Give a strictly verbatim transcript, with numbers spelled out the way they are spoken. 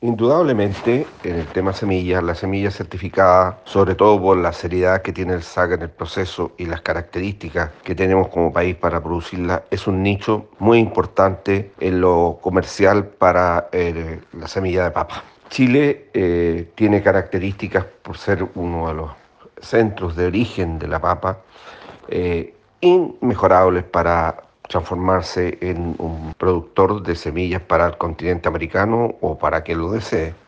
Indudablemente, en el tema semillas, la semilla certificada, sobre todo por la seriedad que tiene el S A C en el proceso y las características que tenemos como país para producirla, es un nicho muy importante en lo comercial para eh, la semilla de papa. Chile eh, tiene características por ser uno de los centros de origen de la papa, eh, inmejorables para transformarse en un productor de semillas para el continente americano o para quien lo desee.